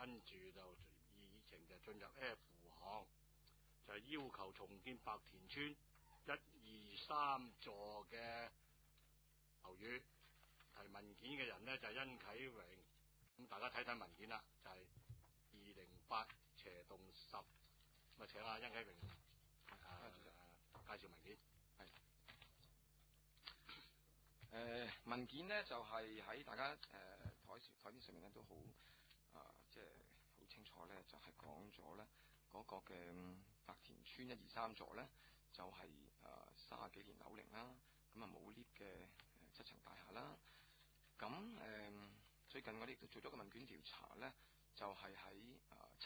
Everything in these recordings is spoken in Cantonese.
跟住就議程就進入 F 項，就係要求重建白田村1、2、3座嘅樓宇。提文件嘅人呢，就係殷啟榮，咁大家睇睇文件啦，就係208/10，咁啊請阿殷啟榮介紹文件。 係文件呢，就係喺大家台面上面咧都好即係好清楚咧，就係講咗咧嗰個嘅白田村1、2、3座咧，就係30幾年樓齡啦，咁啊冇 lift 嘅7層大廈啦。咁最近我哋亦都做咗個問卷調查咧，就係喺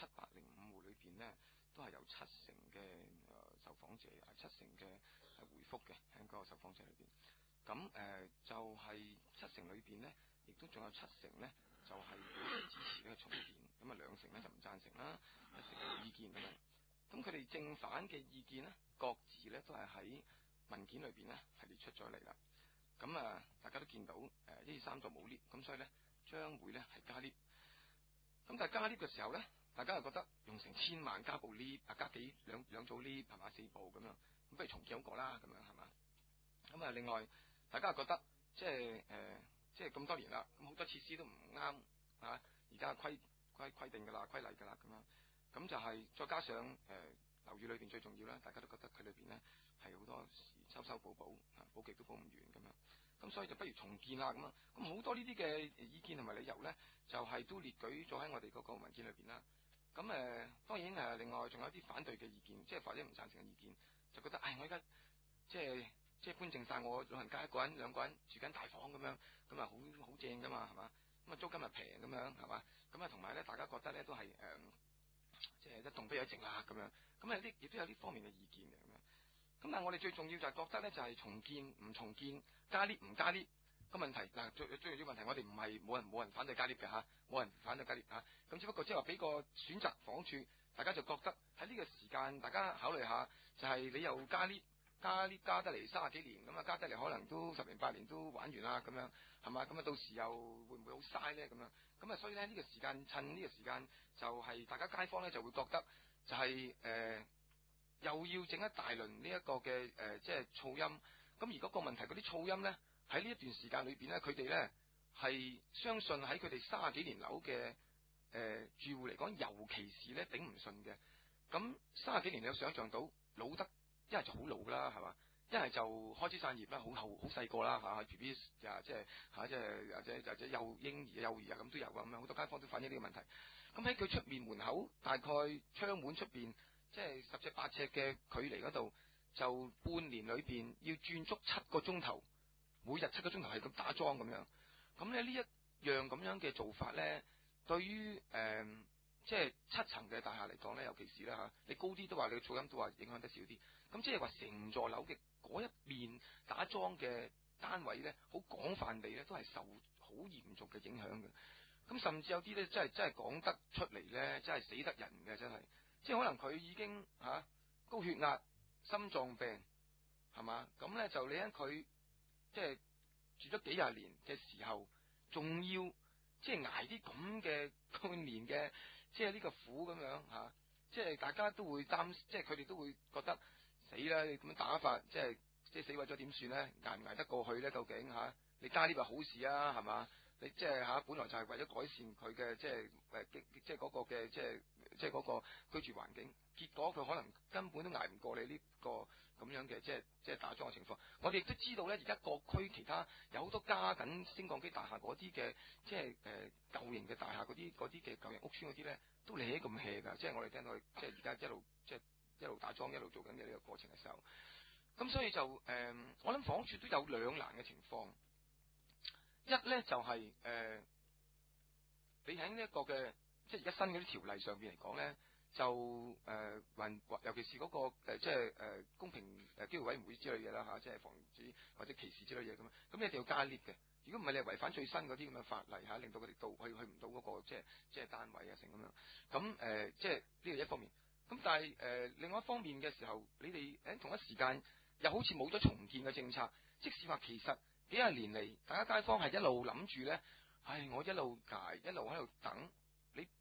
705戶裏邊咧，都係有70%嘅受訪者，70%嘅回覆嘅喺嗰個受訪者裏邊。咁就係70%裏邊咧，亦都仲有70%咧，就係表示支持呢個重建。咁啊2%咧就唔贊成啦，1%嘅意見咁樣。咁佢哋正反嘅意見咧，各自咧都係喺文件裏邊咧係列出咗嚟啦。咁大家都見到1、2、3座冇 lift， 咁所以咧將會咧係加 lift。咁但係加 lift 嘅時候咧，大家又覺得用成1000萬加部 lift， 加兩組 lift 係嘛，4部咁樣，咁不如重建好過啦，咁樣係嘛。咁另外大家又覺得即係咁多年啦，咁好多設施都唔啱啊，而家規定㗎啦，規例㗎啦，咁樣，咁就係再加上樓宇裏邊最重要啦，大家都覺得佢裏邊咧係好多時修補補極都補唔完咁樣，咁所以就不如重建啦咁啊，咁好多呢啲嘅意見同埋理由咧，就係都列舉咗喺我哋嗰個文件裏邊啦。咁當然另外仲有一啲反對嘅意見，即係或者唔贊成嘅意見，就覺得我而家即係搬剩晒我老人家1個人2個人住緊大房咁樣，咁啊好正噶嘛，係嘛？咁啊租金又平咁樣，係嘛？咁啊同埋咧，大家覺得咧都係即係一動不如一靜啦咁樣。咁亦都有呢方面嘅意見嘅咁樣。咁但係我哋最重要就係覺得咧，就係重建唔重建，加 lift 唔加 lift 個問題嗱，最重要問題我哋唔係冇人反對加 lift 嘅嚇，冇人反對加 lift 嚇。咁只不過即係話俾個選擇房署，大家就覺得喺呢個時間，大家考慮下，就係你又加 lift。加得嚟30幾年，咁啊加得嚟可能都10年8年都玩完啦，咁樣係嘛？咁啊到時又會唔會好嘥咧？咁樣咁啊，所以咧呢個時間趁呢個時間就係大家街坊咧就會覺得就係又要整一大輪呢一個嘅即係噪音。咁而嗰個問題嗰啲噪音咧喺呢一段時間裏邊咧，佢哋咧係相信喺佢哋30幾年樓嘅住戶嚟講，尤其是咧頂唔順嘅。咁30幾年你有想象到老得？一係就好老啦，係嘛？一係就開枝散葉啦，好細個啦嚇 ，BB 即係或者幼嬰兒、幼兒啊咁都有咁樣，好多街坊都反映呢個問題。咁喺佢出面門口，大概窗門出邊即係10尺8尺嘅距離嗰度，就半年裏邊要轉足7個鐘頭，每日7個鐘頭係咁打樁咁樣。咁咧呢一樣咁樣嘅做法咧，對於即係7層嘅大廈嚟講咧，尤其是啦嚇，你高啲都話你嘅噪音都話影響得少啲。咁即係話成座樓嘅嗰一面打樁嘅單位咧，好廣泛地咧都係受好嚴重嘅影響嘅。咁甚至有啲咧真係講得出嚟咧，真係死得人嘅，真係。即係可能佢已經高血壓、心臟病係嘛？咁咧就你喺佢即係住咗幾廿年嘅時候，仲要即係捱啲咁嘅半年嘅，即係呢個苦咁樣嚇，即係大家都會擔心，即係佢哋都會覺得死啦！你咁樣打法，即係死為咗點算咧？捱唔捱得過去咧？究竟嚇？你加呢個好事啊，係嘛？你即係本來就係為咗改善佢嘅即係嗰個嘅即係嗰個居住環境，結果佢可能根本都捱唔過你呢個咁樣嘅即係打樁嘅情況。我哋亦都知道咧，而家各區其他有好多加緊升降機大廈嗰啲嘅即係舊型嘅大廈嗰啲嘅舊型屋邨嗰啲咧，都嚟起咁 hea 㗎。即係我哋聽到即係而家一路打樁一路做緊嘅呢個過程嘅時候，咁所以就我諗房署都有兩難嘅情況。一咧就係你喺呢一個嘅即係而家新嗰啲條例上邊嚟講咧，就尤其是嗰個即係公平機會委員會之類嘅啦嚇，即係防止或者歧視之類嘢咁樣，咁你一定要加 lift 嘅。如果唔係，你係違反最新嗰啲咁嘅法例嚇，令到佢哋去唔到嗰個即係單位啊成咁樣。咁即係呢個一方面。咁但係另外一方面嘅時候，你哋喺同一時間又好似冇咗重建嘅政策，即使話其實幾廿年嚟，大家街坊係一路諗住咧，我一路捱，一路喺度等，你一路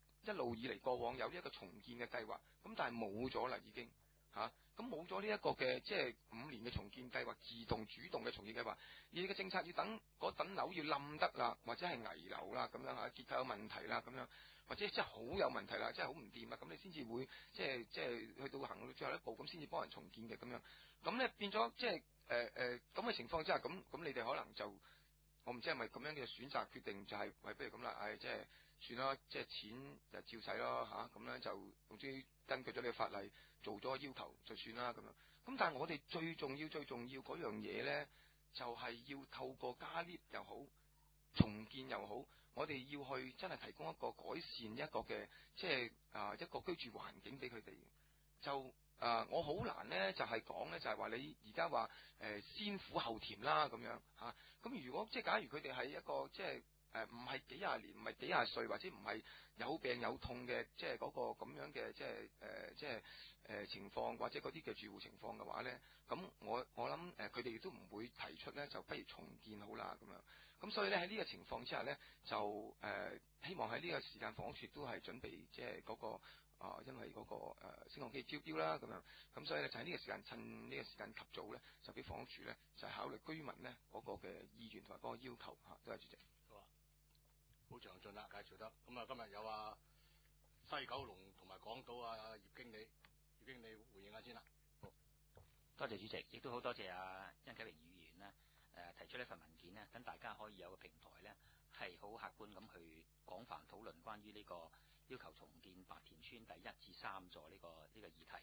路以嚟過往有呢一個重建嘅計劃，咁但係冇咗啦已經嚇，咁冇咗呢一個嘅即係5年嘅重建計劃，自動主動嘅重建計劃，而嘅政策要等嗰等樓要冧得啦，或者係危樓啦咁樣嚇，結構有問題啦咁樣，或者真係好有問題啦，真係好唔掂啦，咁你先至會即係去到行到最後一步，咁先至幫人重建嘅咁樣，咁咧變咗即係咁嘅情況之下，咁你哋可能就我唔知係咪咁樣嘅選擇決定，就係不如咁啦，即係算啦，即係錢就照使咯嚇，咁咧就總之根據咗你嘅法例做咗要求就算啦咁樣。咁但係我哋最重要嗰樣嘢咧，就係要透過加 lift 又好，重建又好，我哋要去真係提供一個改善一個嘅即係一個居住環境俾佢哋。就我好難咧，就係講咧，就係話你而家話先苦後甜啦咁樣嚇。咁如果即係假如佢哋係一個即係唔係幾廿年，唔係幾廿歲，或者唔係有病有痛嘅，即係嗰個咁樣嘅即係情況，或者嗰啲嘅住戶情況嘅話咧，咁我諗佢哋亦都唔會提出咧，就不如重建好啦咁樣。咁所以咧喺呢個情況之下咧，就希望喺呢個時間房屋署都係準備即係嗰個。因為嗰個升降機招標啦，咁樣，咁所以咧就喺呢個時間，趁呢個時間及早咧，就俾房屋署咧就係考慮居民咧嗰個嘅意願同埋嗰個要求嚇，多謝主席。 好啊，好詳盡啦，介紹得。咁啊，今日有西九龍同埋港島葉經理回應下先啦。好， 多謝主席，亦都好多謝殷啟榮議員咧提出呢份文件咧，等大家可以有個平台咧，係好客觀咁去廣泛討論關於呢個要求重建白田村第1至3座呢個議題。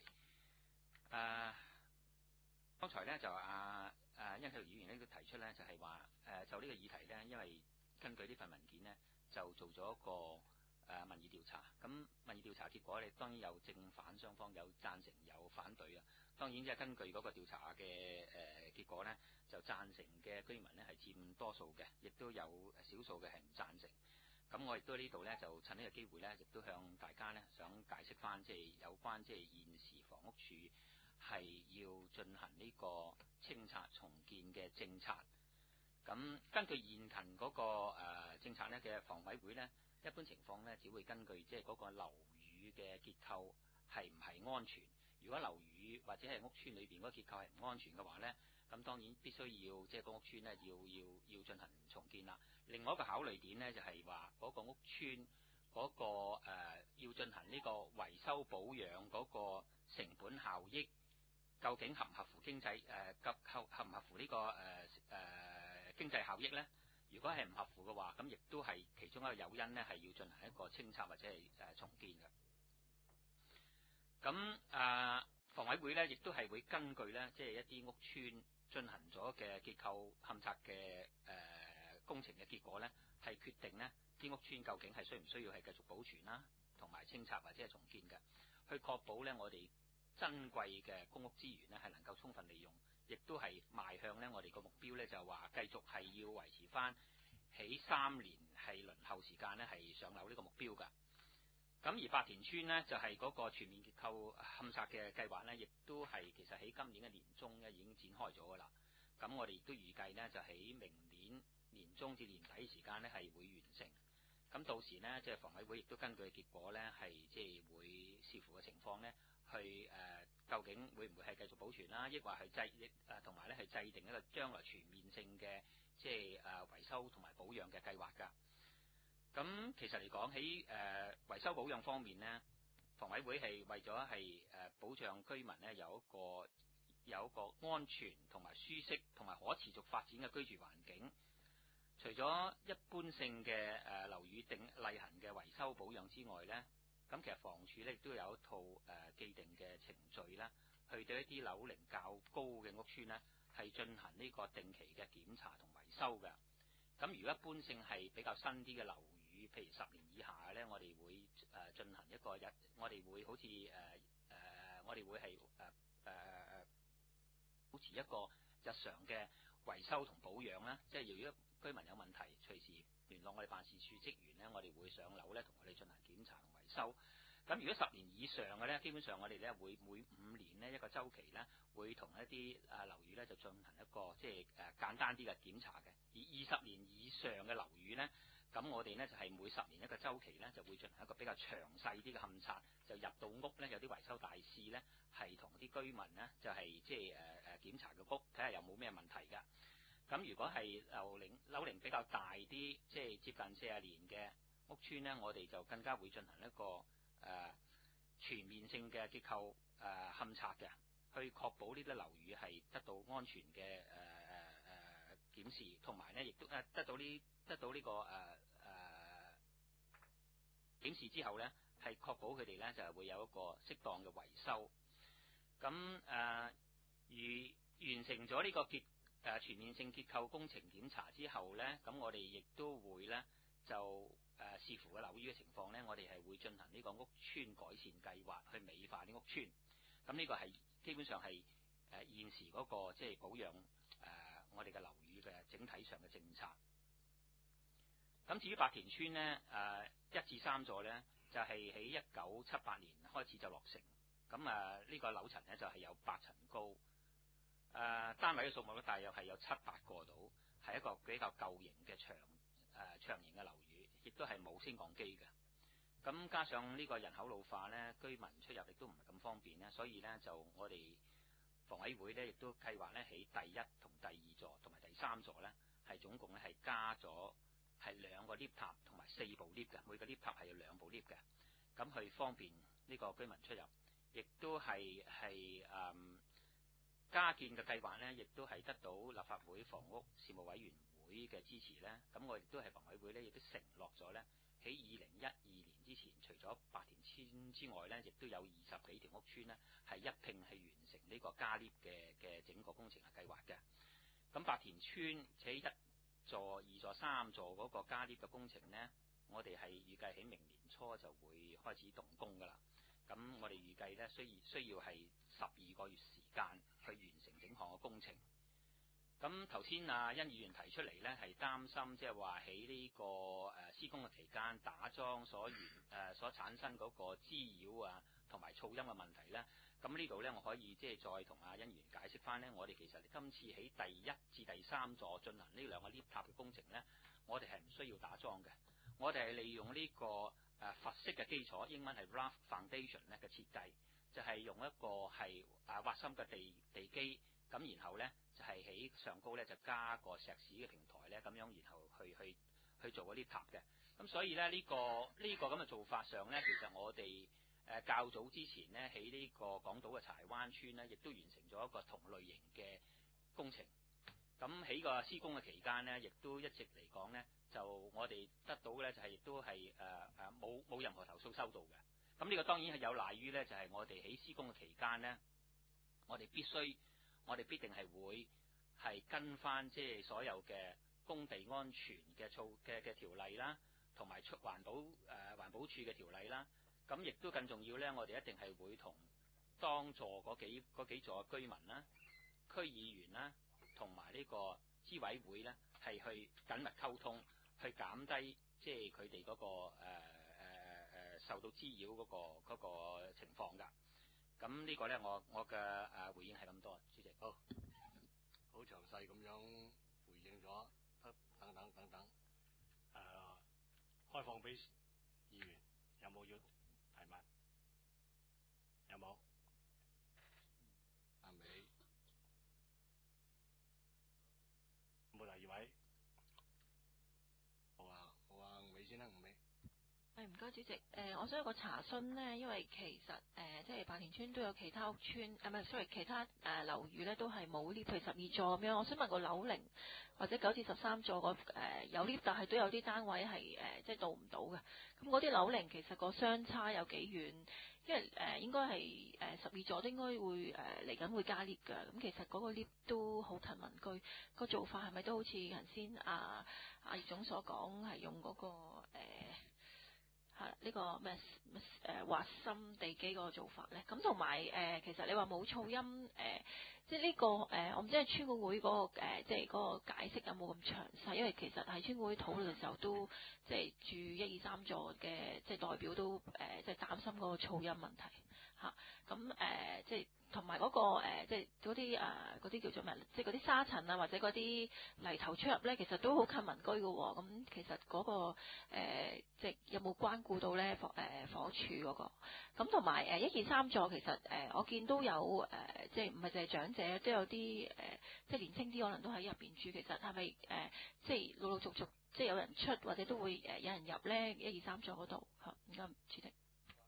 剛才咧就殷啟榮議員咧都提出咧，就係話就呢個議題咧，因為根據呢份文件咧，就做咗一個民意調查。咁民意調查結果咧，當然有正反雙方，有贊成有反對啊。當然即係根據嗰個調查嘅結果咧，就贊成嘅居民咧係佔多數嘅，亦都有少數嘅係唔贊成。咁我亦都呢度咧就趁呢個機會咧，亦都向大家咧想解釋翻，即係有關即係現時房屋署係要進行呢個清拆重建嘅政策。咁根據現行嗰個政策咧嘅房委會咧，一般情況咧只會根據即係嗰個樓宇嘅結構係唔係安全。如果樓宇或者係屋邨裏邊嗰個結構係唔安全嘅話咧，咁當然必須要即係個屋邨咧要進行重建啦。另外一個考慮點咧就係話嗰個屋邨嗰個要進行呢個維修保養嗰個成本效益，究竟合唔合乎經濟合唔合乎呢個經濟效益咧？如果係唔合乎嘅話，咁亦都係其中一個誘因咧，係要進行一個清拆或者係重建嘅。咁房委會咧，亦都係會根據咧，即係一啲屋邨進行咗嘅結構勘測嘅工程嘅結果咧，係決定呢啲屋邨究竟係需唔需要係繼續保存啦，同埋清拆或者係重建嘅，去確保咧我哋珍貴嘅公屋資源咧係能夠充分利用，亦都係邁向咧我哋個目標咧就話繼續係要維持翻喺3年係輪候時間咧係上樓呢個目標㗎。咁而白田村呢，就係嗰個全面結構勘測嘅計劃呢，亦都係其實喺今年嘅年中咧已經展開咗㗎啦。咁我哋亦都預計呢，就喺明年年中至年底時間呢係會完成。咁到時呢，即係房委會亦都根據結果呢，係即係會視乎嘅情況呢，去究竟會唔會係繼續保存啦，抑或係同埋咧係制定一個將來全面性嘅即係維修同埋保養嘅計劃㗎。咁其實嚟講喺維修保養方面呢，房委會係為咗係保障居民呢有一個安全同埋舒適同埋可持續發展嘅居住環境。除咗一般性嘅樓宇例行嘅維修保養之外呢，咁其實房署呢亦都有一套既定嘅程序啦，去對一啲樓齡較高嘅屋邨呢係進行呢個定期嘅檢查同維修嘅。咁如果一般性係比較新啲嘅樓宇，譬如10年以下呢，我哋會進行一個我哋會好似我哋會係保持一個日常嘅維修同保養啦。即係如果居民有問題，隨時聯絡我哋辦事處職員呢，我哋會上樓呢同我哋進行檢查同維修。咁如果10年以上嘅呢，基本上我哋呢會每5年呢一個週期呢，會同一啲樓宇呢就進行一個即係簡單啲嘅檢查嘅。而20年以上嘅樓宇呢， 咁我哋呢就係每10年一個週期呢，就會進行一個比較詳細啲嘅勘察，就入到屋呢，有啲維修大師呢，係同啲居民呢，就係即係檢查個屋，睇下有冇咩問題㗎。咁如果係樓齡比較大啲，即係接近40年嘅屋邨呢，我哋就更加會進行一個全面性嘅結構勘察嘅，去確保呢啲樓宇係得到安全嘅檢視，同埋呢亦都得到呢個檢視之後呢，係確保佢哋呢就係會有一個適當嘅維修。咁完成咗呢個全面性結構工程檢查之後呢，咁我哋亦都會呢就視乎個樓宇嘅情況呢，我哋係會進行呢個屋邨改善計劃去美化啲屋邨。咁呢個係基本上係現時嗰個即係保養我哋嘅樓宇嘅整體上嘅政策。咁至於白田邨呢，1至3座呢，就係喺1978年開始就落成。咁呢個樓層呢，就係有8層高，單位嘅數目呢，大約係有700個到，係一個比較舊型嘅長型嘅樓宇，亦都係冇升降機嘅。咁加上呢個人口老化呢，居民出入亦都唔係咁方便呢，所以呢，就我哋房委會呢，亦都計劃呢，喺第1同第2座同埋第3座呢，係總共呢係加咗係2個 lift 塔同埋4部 lift 嘅，每個 lift 塔係有2部 lift 嘅，咁去方便呢個居民出入，亦都係加建嘅計劃呢，亦都係得到立法會房屋事務委員會嘅支持呢。咁我亦都係房委會呢，亦都承諾咗呢，喺2012年之前，除咗白田邨之外呢，亦都有20幾條屋邨呢，係一併係完成呢個加 lift 嘅整個工程嘅計劃嘅。咁白田邨喺1座、2座、3座嗰個加 lift 嘅工程呢，我哋係預計喺明年初就會開始動工㗎啦。咁我哋預計呢，需要係12個月時間去完成整項嘅工程。咁頭先殷議員提出嚟呢，係擔心即係話喺呢個施工嘅期間打樁所產生嗰個滋擾啊同埋噪音嘅問題呢。咁呢度呢，我可以即係再同殷議員解釋翻呢，我哋其實今次喺第1至第3座進行呢2個 lift 塔嘅工程呢，我哋係唔需要打樁嘅。我哋係利用呢個佛式嘅基礎，英文係 rough foundation 咧嘅設計，就係用一個係挖深嘅地基，咁然後咧就係喺上高咧就加個石屎嘅平台咧，咁樣然後去做嗰啲塔嘅。咁所以咧呢個咁嘅做法上咧，其實我哋較早之前咧喺呢個港島嘅柴灣村咧，亦都完成咗一個同類型嘅工程。咁喺個施工嘅期間呢，亦都一直嚟講呢，就我哋得到呢，就係亦都係冇任何投訴收到嘅。咁呢個當然係有賴於呢，就係我哋喺施工嘅期間呢，我哋必定係會係跟翻即係所有嘅工地安全嘅條例啦，同埋環保署嘅條例啦。咁亦都更重要呢，我哋一定係會同當座嗰幾座嘅居民啦、區議員啦，同埋呢個資委會呢，係去緊密溝通，去減低即係佢哋嗰個受到滋擾嗰個情況㗎。咁呢個呢，我嘅回應係咁多，主席。 好詳細咁樣回應咗，等等，開放俾議員，有冇要提問？有冇？阿美。冇第2位，好啊，吳美先啦，吳美。 唔該主席，我想有個查詢呢，因為其實即係白田邨都有其他屋邨，其他樓宇咧都係冇 lift，譬如12座咁樣。我想問個樓齡或者9至13座有 lift，但係都有啲單位係即係到唔到嘅。咁嗰啲樓齡其實個相差有幾遠？因為應該係12座都應該會嚟緊會加 lift 㗎。咁其實嗰個 lift 都好近民居，個做法係咪都好似頭先阿葉總所講係用嗰個呢個挖深地基嗰個做法咧？咁同埋其實你話冇噪音即係呢個我唔知係村管會嗰個即係嗰個解釋有冇咁詳細？因為其實喺村管會討論嘅時候都即係住1、2、3座嘅即係代表都即係擔心嗰個噪音問題嚇。 咁即係同埋嗰個即係嗰啲叫做咩？即係嗰啲沙塵啊，或者嗰啲泥頭出入咧，其實都好近民居嘅喎。咁其實嗰個即係有冇關顧到咧火署嗰個？咁同埋1、2、3座其實我見都有即係唔係淨係長者，都有啲即係年輕啲可能都喺入邊住。其實係咪即係陸陸續續即係有人出或者都會有人入咧1、2、3座嗰度嚇？唔該，主席。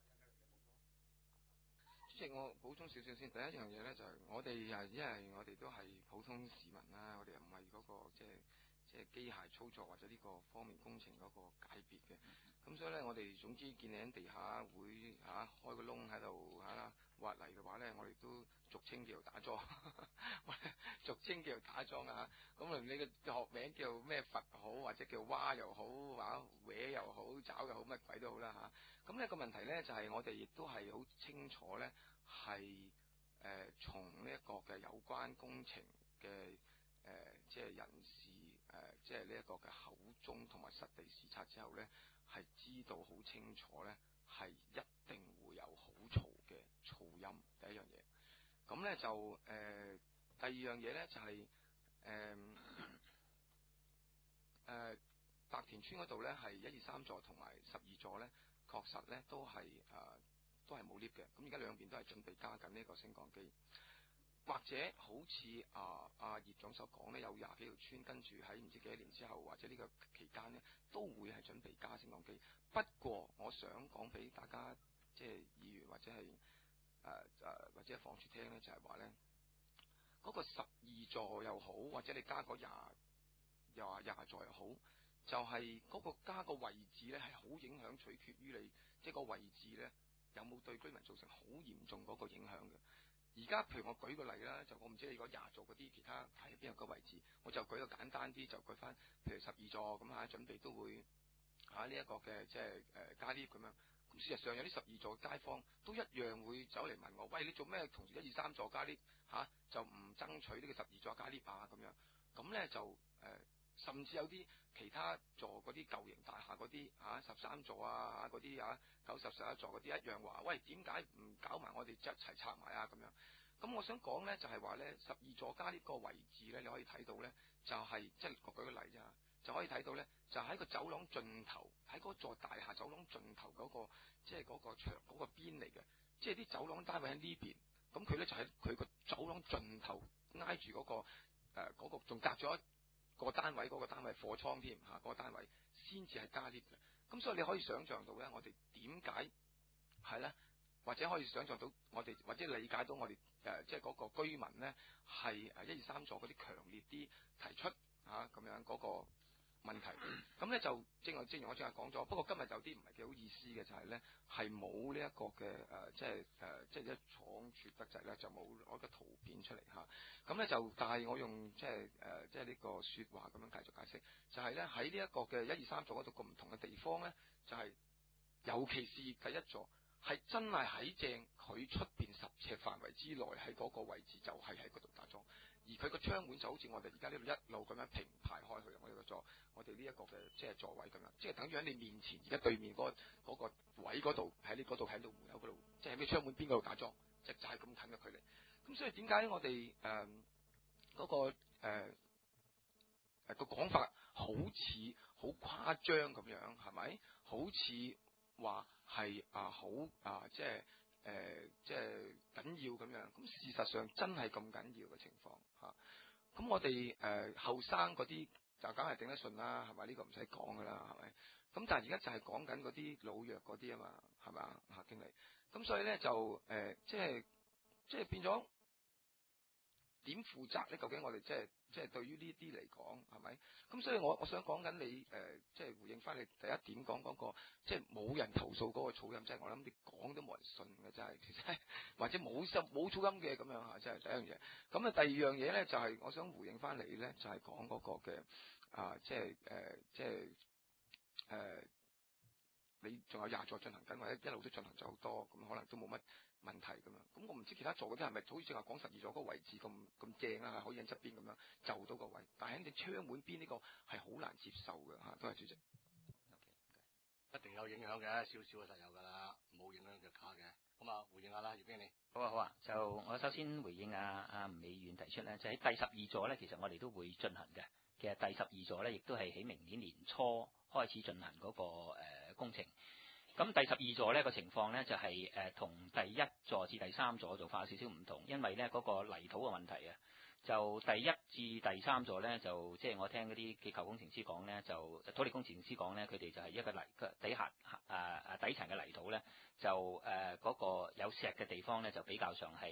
主席，我補充少少先。第一樣嘢咧就係我哋因為我哋都係普通市民啦，我哋又唔係嗰個即係機械操作或者呢個方面工程嗰個界別嘅。咁所以咧，我哋總之見你喺地下會開個窿喺度挖泥嘅話咧，我哋都俗稱叫做打樁，俗稱叫做打樁啊。咁無論你嘅學名叫咩佛好，或者叫蛙又好，搲又好，爪又好，乜鬼都好啦嚇。咁呢個問題咧就係我哋亦都係好清楚咧，係從呢一個嘅有關工程嘅即係人士即係呢一個嘅口中同埋實地視察之後咧，係知道好清楚咧，係一定會有好嘈嘅噪音。第一樣嘢，咁咧就第二樣嘢咧就係白田村嗰度咧係1、2、3座同埋12座咧，確實咧都係冇 lift 嘅。咁而家兩邊都係準備加緊呢個升降機，或者好似阿葉總所講咧，有20幾條村跟住喺唔知幾多年之後，或者呢個期間咧，都會係準備加升降機。不過我想講俾大家即係議員或者係或者房署聽咧，就係話咧嗰個12座又好，或者你加個20座又好，就係嗰個加個位置咧係好影響，取決於你即係個位置咧有冇對居民造成好嚴重嗰個影響嘅。而家譬如我舉個例啦，就我唔知你講20座嗰啲其他喺邊個位置，我就舉個簡單啲，就舉翻譬如12座咁準備都會呢一個嘅即係加 lift 咁樣。咁事實上有啲12座街坊都一樣會走嚟問我，喂，你做咩同時1、2、3座加 lift 就唔爭取呢個12座加 lift 咁樣？咁咧就甚至有啲其他座嗰啲舊型大廈嗰啲13座嗰啲90、11座嗰啲一樣話，喂，點解唔搞埋我哋一齊拆埋咁樣？咁我想講咧就係話咧12座加呢個位置咧，你可以睇到咧就係即係我舉個例啫，就可以睇到咧就喺個走廊盡頭，喺嗰座大廈走廊盡頭嗰個即係嗰個牆嗰個邊嚟嘅，即係啲走廊單位喺呢邊，咁佢咧就喺佢個走廊盡頭挨住嗰個仲隔咗個單位，嗰個單位貨倉添嗰個單位先至係加 lift 嘅。咁所以你可以想象到咧，我哋點解係咧，或者可以想象到我哋或者理解到我哋即係嗰個居民咧係1、2、3座嗰啲強烈啲提出咁樣嗰個問題。咁咧就正如我正話講咗，不過今日有啲唔係幾好意思嘅就係咧係冇呢一個嘅即係一闖絕得滯咧，就冇攞個圖片出嚟咁咧就但係我用即係呢個説話咁樣繼續解釋，就係咧喺呢一個嘅1、2、3座嗰度個唔同嘅地方咧，就係尤其是第一座係真係喺正佢出邊10尺範圍之內，喺嗰個位置就係喺嗰度打樁，而佢個窗門就好似我哋而家呢度一路咁樣平排開去，我哋呢一個嘅即係座位咁樣，即係等於喺你面前而家對面嗰個位嗰度，喺呢嗰度喺度門口嗰度，即係喺咩窗門邊嗰度打樁，就係咁近嘅距離。咁所以點解我哋嗰個講法好似好誇張咁樣，係咪？好似話係好即係緊要咁樣。咁事實上真係咁緊要嘅情況咁我哋後生嗰啲就梗係頂得順啦，係咪？呢個唔使講噶啦，係咪？咁但係而家就係講緊嗰啲老弱嗰啲啊嘛，係咪啊，經理？咁所以咧就即係變咗點負責咧？究竟我哋即係對於呢啲嚟講係咪？咁所以我想講緊你即係回應翻你第一點講嗰個，即係冇人投訴嗰個噪音，即係我諗你講都冇人信嘅，真係其實或者冇噪音嘅咁樣即係第一樣嘢。咁啊第二樣嘢咧就係我想回應翻你咧，就係講嗰個嘅即係你仲有20座進行緊，或者一路都進行咗好多，咁可能都冇乜問題咁樣。咁我唔知其他座嗰啲係咪好似話講12座嗰個位置咁正啊，可以喺側邊咁樣就到個位，但係喺你窗門邊呢個係好難接受嘅多謝主席。 一定有影響嘅，少少就實有㗎啦，冇影響就假嘅。咁啊，回應下啦，葉經理。 好啊，就我首先回應阿吳美遠提出咧，就喺第12座咧，其實我哋都會進行嘅。其實第12座咧，亦都係喺明年年初開始進行嗰個工程。咁第12座呢個情況咧就係同第1座至第3座做法有少少唔同，因為咧嗰個泥土嘅問題啊。就第1至第3座咧，就即係我聽嗰啲結構工程師講咧，就土力工程師講咧，佢哋就係一個泥底下底層嘅泥土咧，就嗰個有石嘅地方咧，就比較上係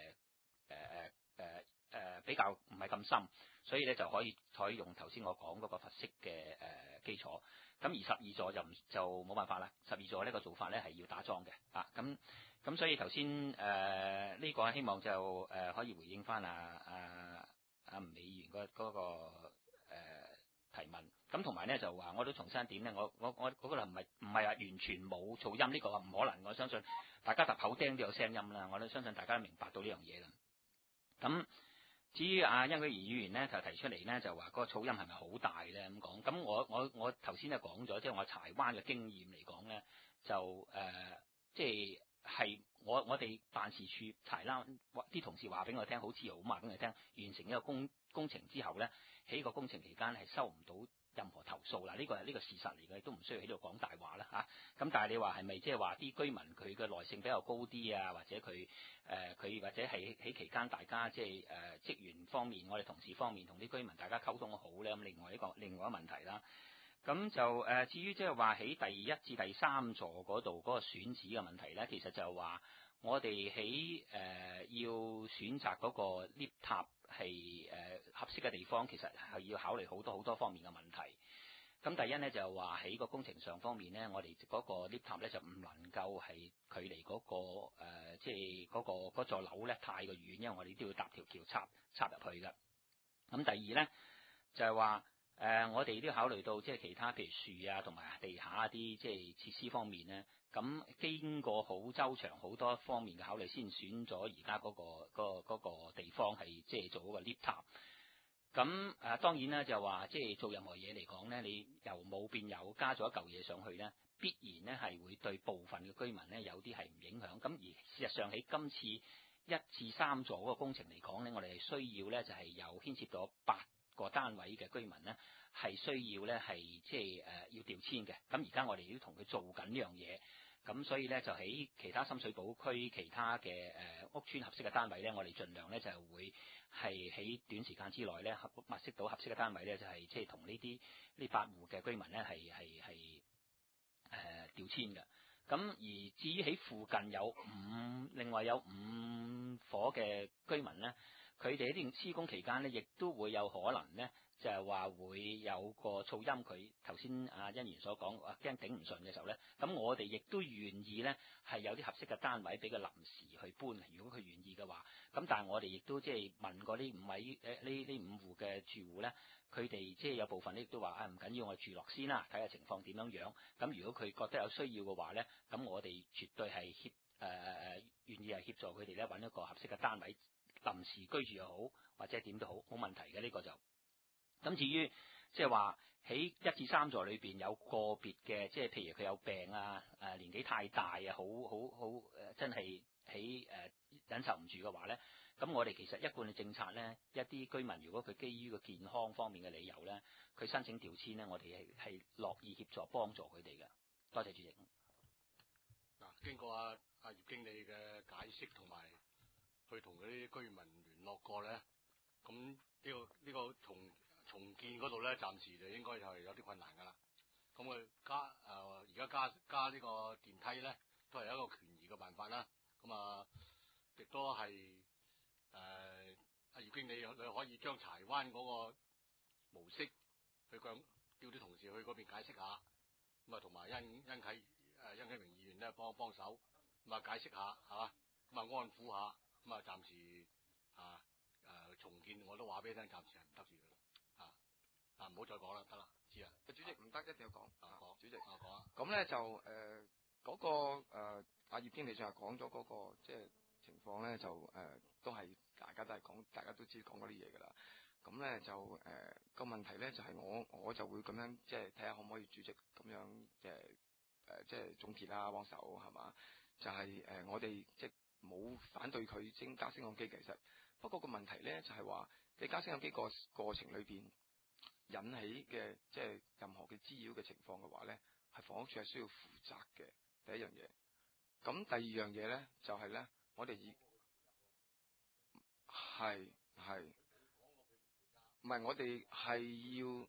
比較唔係咁深，所以咧就可以採用頭先我講嗰個佛式嘅基礎。咁而12座就冇辦法啦，12座呢個做法咧係要打樁嘅啊。咁所以頭先呢個希望就可以回應翻吳美元嗰個提問。咁同埋咧就話我都重申一點咧，我嗰個唔係話完全冇噪音，呢個唔可能。我相信大家揼口釘都有聲音啦，我都相信大家都明白到呢樣嘢啦。咁至於殷啟議員咧就提出嚟咧就話嗰個噪音係咪好大咧咁講？咁我頭先就講咗，即係我柴灣嘅經驗嚟講咧，就即係我哋辦事處柴灣啲同事話俾我聽，好自豪咁話俾我聽，完成一個工程之後咧，喺個工程期間係收唔到任何投訴啦，呢個係事實嚟嘅，都唔需要喺度講大話啦嚇。咁但係你話係咪即係話啲居民佢嘅耐性比較高啲啊？或者佢或者係喺期間大家即係職員方面，我哋同事方面同啲居民大家溝通好咧？咁另外一個問題啦。咁就至於即係話喺第1至第3座嗰度嗰個選址嘅問題咧，其實就係話我哋喺要選擇嗰個 lift 塔係合適嘅地方，其實係要考慮好多方面嘅問題。咁第一咧就係話喺個工程上方面咧，我哋嗰個 lift 塔咧就唔能夠係距離嗰個即係嗰座樓咧太過遠，因為我哋都要搭條橋插入去㗎。咁第二咧就係話我哋都要考慮到即係其他譬如樹啊同埋地下一啲即係設施方面咧，咁經過好周詳好多方面嘅考慮，先選咗而家嗰個地方係即係做嗰個 lift 塔。咁當然啦，就話即係做任何嘢嚟講咧，你由冇變有加咗一嚿嘢上去咧，必然咧係會對部分嘅居民咧有啲係唔影響。咁而事實上喺今次1至3座嗰個工程嚟講咧，我哋係需要咧就係有牽涉到8個單位嘅居民咧，係需要咧係即係要調遷嘅。咁而家我哋都同佢做緊呢樣嘢。咁所以咧就喺其他深水埗區其他嘅屋邨合適嘅單位咧，我哋盡量咧就會係喺短時間之內咧物色到合適嘅單位咧，就係即係同呢8戶嘅居民咧係調遷嘅。咁而至於喺附近另外有5伙嘅居民咧，佢哋喺施工期間咧，亦都會有可能咧。就係話會有個噪音，佢頭先欣員所講，驚頂唔順嘅時候咧，咁我哋亦都願意咧係有啲合適嘅單位俾佢臨時去搬。如果佢願意嘅話，咁但係我哋亦都即係問過呢5戶嘅住戶咧，佢哋即係有部分亦都話唔緊要，我住落先啦，睇下情況點樣樣。咁如果佢覺得有需要嘅話咧，咁我哋絕對係願意係協助佢哋咧揾一個合適嘅單位臨時居住又好，或者點都好，冇問題嘅呢個就。咁至於即係話喺1至3座裏邊有個別嘅，即係譬如佢有病啊，年紀太大啊，好真係喺忍受唔住嘅話咧，咁我哋其實一貫嘅政策咧，一啲居民如果佢基於個健康方面嘅理由咧，佢申請調遷咧，我哋係樂意協助幫助佢哋嘅。多謝主席。 嗱，經過阿葉經理嘅解釋同埋去同嗰啲居民聯絡過咧，咁呢個重建嗰度咧，暫時就應該就係有啲困難㗎啦。咁佢而家加呢個電梯咧，都係一個權宜嘅辦法啦。咁亦都係阿葉經理你可以將柴灣嗰個模式去叫啲同事去嗰邊解釋下。咁同埋殷啟明議員咧幫手，咁解釋下係嘛，咁安撫下，咁暫時重建我都話俾你聽，暫時係唔得住㗎啦。唔好再講啦，得啦，知啊。 主席唔得，一定要講。 講主席。 講啊。 咁咧就嗰個阿葉經理就係講咗嗰個即係情況咧，就都係大家都知講嗰啲嘢㗎啦。咁咧就個問題咧就係我就會咁樣即係睇下可唔可以主席咁樣即係即係總結啦，幫手係嘛？就係、我哋即係冇反對佢加升降機，其實不過個問題咧就係話你加升降機個過程裏邊引起嘅即係任何嘅滋擾嘅情況嘅話咧，係房屋署係需要負責嘅第一樣嘢。咁第二樣嘢咧就係、咧，我哋係唔係我哋係要。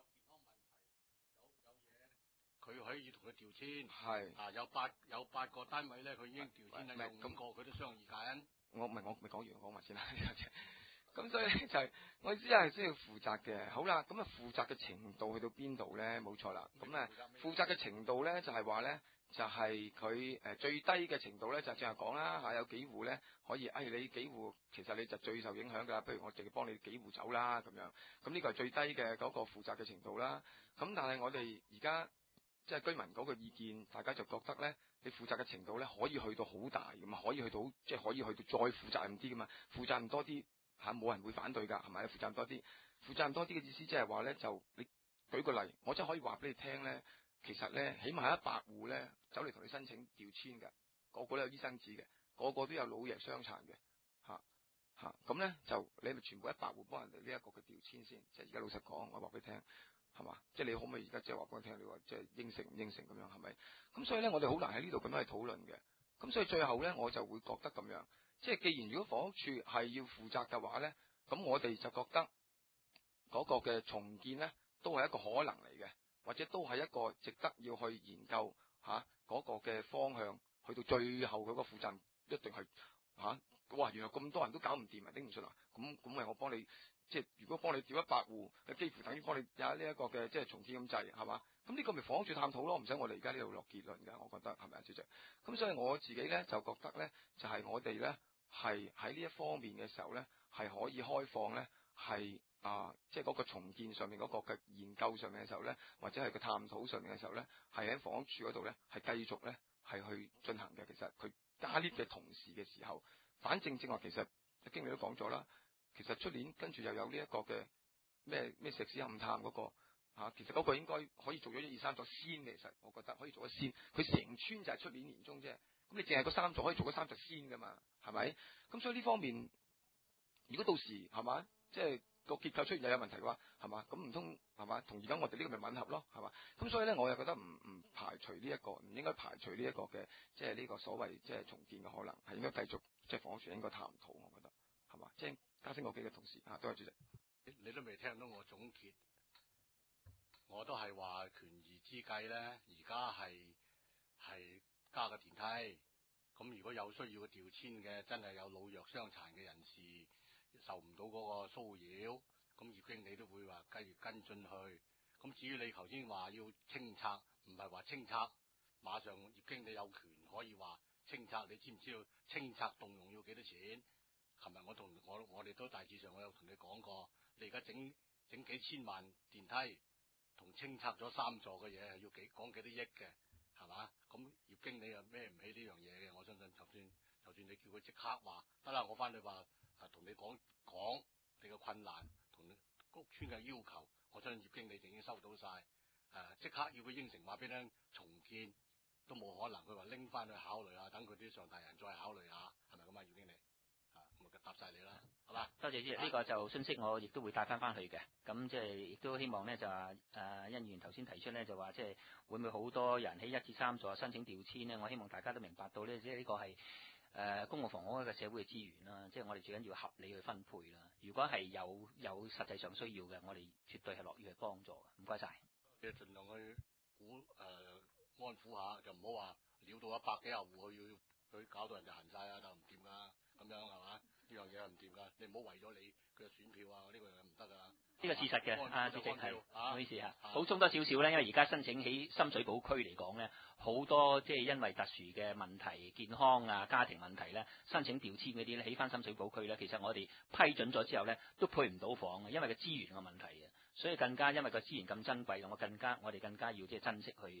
佢可以同佢調遷， 係啊有八個單位咧，佢已經調遷啦，用5個佢都商議緊。 我未講埋先啦。咁所以咧就係、我意思係需要負責嘅。好啦，咁啊負責嘅程度去到邊度咧？冇錯啦。咁啊負責嘅程度咧就係話咧，就係佢最低嘅程度咧就正係講啦嚇，有幾戶咧可以，你幾戶其實你就最受影響㗎，不如我直接幫你幾戶走啦咁樣。咁呢個係最低嘅嗰個負責嘅程度啦。咁但係我哋而家即係居民嗰個意見，大家就覺得咧，你負責嘅程度咧可以去到好大咁啊，可以去到即係可以去到再負責任啲噶嘛，負責任多啲嚇，冇人會反對㗎，係咪？負責任多啲，負責任多啲嘅意思即係話咧，就你舉個例，我真係可以話俾你聽咧，其實咧起碼100戶咧走嚟同你申請調遷嘅，個個都有醫生紙嘅，個個都有老弱傷殘嘅嚇，咁咧就你咪全部100戶幫人哋呢一個嘅調遷先，即係而家老實講，我話俾你聽。係嘛？即係你可唔可以而家即係話俾我聽？你話即係應承唔應承咁樣係咪？咁所以咧，我哋好難喺呢度咁樣去討論嘅。咁所以最後咧，我就會覺得咁樣，即係既然如果房屋處係要負責嘅話咧，咁我哋就覺得嗰個嘅重建咧，都係一個可能嚟嘅，或者都係一個值得要去研究嗰個嘅方向，去到最後嗰個負責一定係哇！原來咁多人都搞唔掂啊，頂唔順啊！咁咪我幫你。即係如果幫你調100戶，幾乎等於幫你有呢一個嘅即係重建咁滯，係嘛？咁呢個咪房屋署探討咯，唔使我哋而家呢度落結論㗎，我覺得係咪啊，主席？咁所以我自己咧就覺得咧，就係、是、我哋咧係喺呢一方面嘅時候咧，係可以開放咧，係即係嗰個重建上面嗰個嘅研究上面嘅時候咧，或者係個探討上面嘅時候咧，係喺房屋署嗰度咧係繼續咧係去進行嘅。其實佢加 lift 嘅同時嘅時候，反正正話其實經理都講咗啦。其實出年跟住又有呢一個嘅咩石屎勘探嗰個其實嗰個應該可以做咗1、2、3座先嘅，其實我覺得可以做咗先。佢成村就係出年年中啫，咁你淨係嗰3座可以做咗3座先噶嘛，係咪？咁所以呢方面，如果到時係嘛，即係個結構出現又有問題嘅話，係嘛？咁唔通係嘛？同而家我哋呢個咪吻合咯，係嘛？咁所以咧，我又覺得唔排除呢一個，唔應該排除呢一個嘅，即係呢個所謂即係重建嘅可能，係應該繼續即係房屋署應該探討，我覺得係嘛？即係加升降機嘅同事多謝主席。 你都未聽到我總結，我都係話權宜之計咧，而家係加個電梯。咁如果有需要嘅調遷嘅，真係有老弱傷殘嘅人士受唔到嗰個騷擾，咁業經理都會話繼續跟進去。咁至於你頭先話要清拆，唔係話清拆，馬上業經理有權可以話清拆。你知唔知道清拆動用要幾多錢？琴日我哋都大致上我有同你講過，你而家整幾千萬電梯，同清拆咗3座嘅嘢係要講幾多億嘅，係嘛？咁業經理又孭唔起呢樣嘢嘅，我相信就算你叫佢即刻話得啦，我翻去話同你講你嘅困難同屋邨嘅要求，我相信業經理就已經收到晒，即刻要佢應承話俾你聽重建都冇可能，佢話拎翻去考慮下，等佢啲上大人再考慮下，係咪咁啊？業經理咁就答晒你啦，係嘛？ 多謝主席，呢個就信息我亦都會帶翻去嘅。咁即係亦都希望咧就話欣議員頭先提出咧就話即係會唔會好多人喺1至3座申請調遷呢？我希望大家都明白到咧，即係呢個係公共房屋嘅社會嘅資源啦，即係我哋最緊要合理去分配啦。如果係有實際上需要嘅，我哋絕對係樂於去幫助嘅。唔該晒。 你盡量去安撫下，就唔好話撩到100幾廿戶去搞到人哋行晒啊，就唔掂噶，咁樣係嘛？呢樣嘢係唔掂噶，你唔好為咗你佢嘅選票啊，呢個樣唔得噶。 呢個事實嘅，主席係，唔好意思嚇。 補充多少少咧，因為而家申請喺深水埗區嚟講咧，好多即係因為特殊嘅問題、健康啊、家庭問題咧，申請調遷嗰啲咧，起翻深水埗區咧，其實我哋批准咗之後咧，都配唔到房嘅，因為個資源嘅問題嘅，所以更加因為個資源咁珍貴嘅，我哋更加要即係珍惜去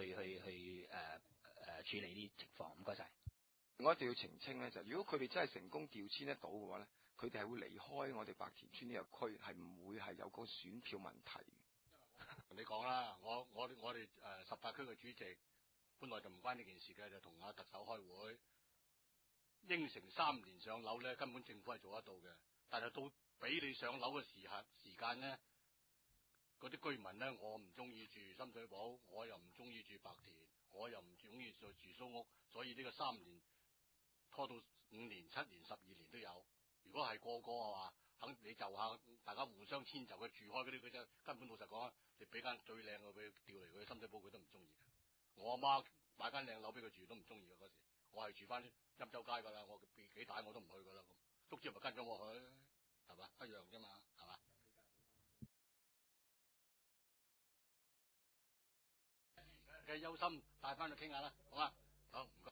處理呢啲情況。唔該晒。 我一定要澄清咧，就如果佢哋真係成功調遷得到嘅話咧，佢哋係會離開我哋白田村呢個區，係唔會係有個選票問題。 你講啦，我哋18區嘅主席本來就唔關呢件事嘅，就同阿特首開會，應承3年上樓咧，根本政府係做得到嘅。但係到俾你上樓嘅時間咧，嗰啲居民咧，我唔中意住深水埗，我又唔中意住白田，我又唔中意住蘇屋，所以呢個3年拖到5年、7年、12年都有。如果係個係話，肯你就下，大家互相遷就佢住開嗰啲，佢真根本老實講啊，你俾間最靚嘅佢調嚟佢深水埗，佢都唔中意嘅。我阿媽買間靚樓俾佢住都唔中意嘅嗰時，我係住翻欽州街㗎啦，我幾大我都唔去㗎啦。咁足之咪跟咗我去，係嘛，一樣啫嘛，係嘛。嘅憂心帶翻去傾下啦，好嘛？好，唔該。